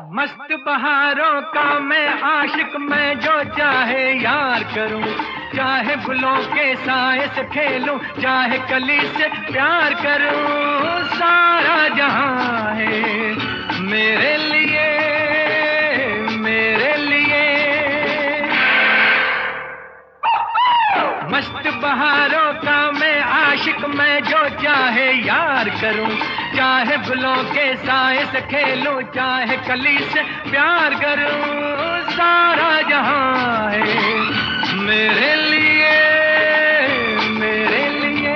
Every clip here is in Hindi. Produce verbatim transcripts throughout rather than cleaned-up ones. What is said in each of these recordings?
मस्त बहारों का मैं आशिक, मैं जो चाहे यार करूं, चाहे गुलों के साए से खेलूं, चाहे कली से प्यार करूं। सारा जहां है मेरे लिए, मेरे लिए। मस्त बहारों का मैं आशिक, मैं जो चाहे यार करूं, चाहे गुलों के साए से खेलूं, चाहे कली से प्यार करूं। सारा जहां है मेरे लिए, मेरे लिए।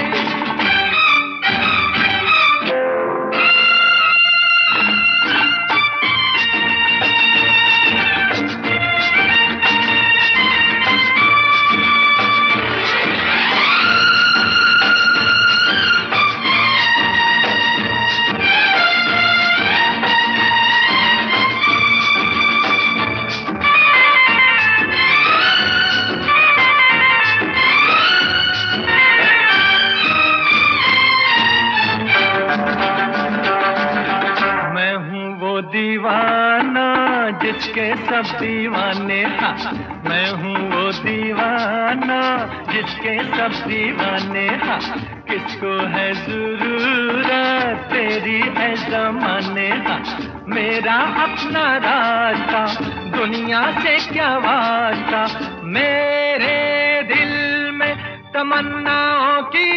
दीवाना जिसके सब दीवाने, हाँ मैं हूँ वो दीवाना जिसके सब दीवाने। हाँ किसको है जरूरत तेरी है ज़माने। हाँ मेरा अपना रास्ता, दुनिया से क्या वास्ता। मेरे दिल में तमन्नाओं की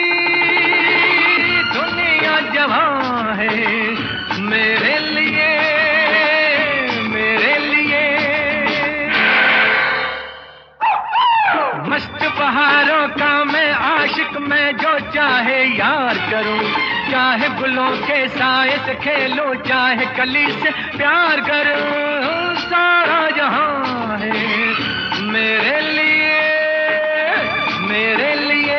दुनिया जवां है मेरे लिए, मेरे लिए। मस्त बहारों का मैं आशिक, मैं जो चाहे यार करूं, चाहे गुलों के साए से खेलूं, चाहे कली से प्यार करूं। सारा जहां है मेरे लिए, मेरे लिए।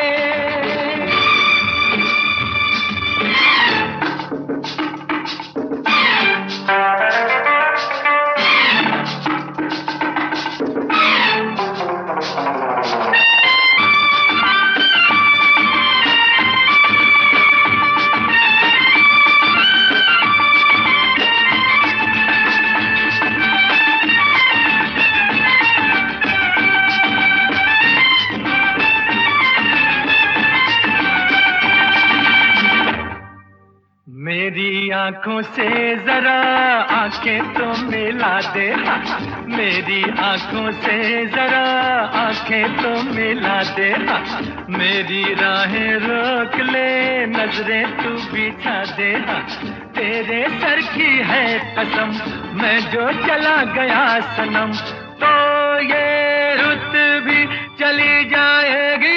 मेरी आंखों से जरा आंखें तो मिला दे, मेरी आंखों से जरा आंखें तो मिला दे। मेरी राहें रोक ले, नजरें तू बिछा दे। तेरे सर की है कसम, मैं जो चला गया सनम, तो ये रुत भी चली जाएगी।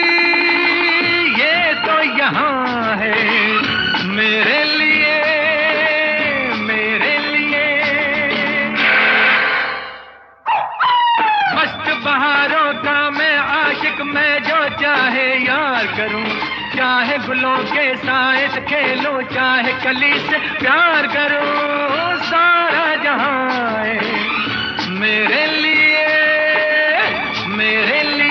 ये तो यहाँ है मेरे लिए, मेरे लिए। मस्त बहारों का मैं आशिक, मैं जो चाहे यार करूं, चाहे गुलों के साए से खेलूं, चाहे कली से प्यार करूं। सारा जहां है मेरे लिए, मेरे लिए।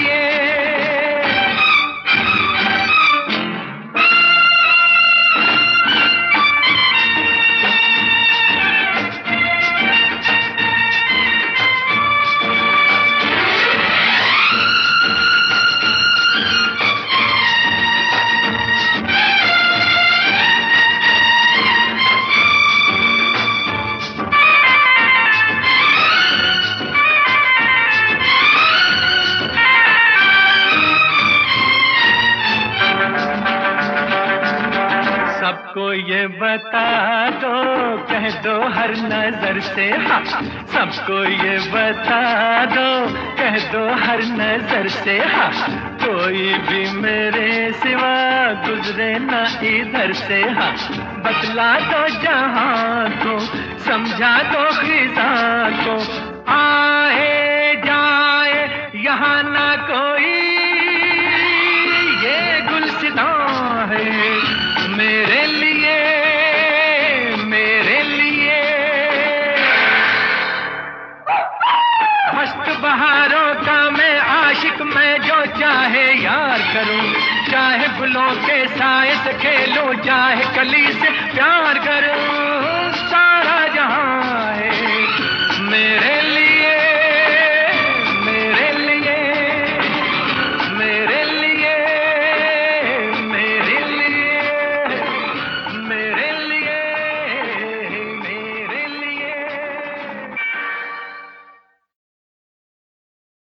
सबको ये बता दो, कह दो हर नजर से। हाँ सबको ये बता दो, कह दो हर नजर से। हाँ कोई भी मेरे सिवा गुजरे ना इधर से। हाँ बतला दो जहां को, समझा दो खिजा को, आए जाए यहाँ ना कोई। ये गुलसितां है मेरे लिए, मेरे लिए। मस्त बहारों का मैं आशिक, मैं जो चाहे यार करूं, चाहे गुलों के साए से खेलूं, चाहे कली से प्यार करूं।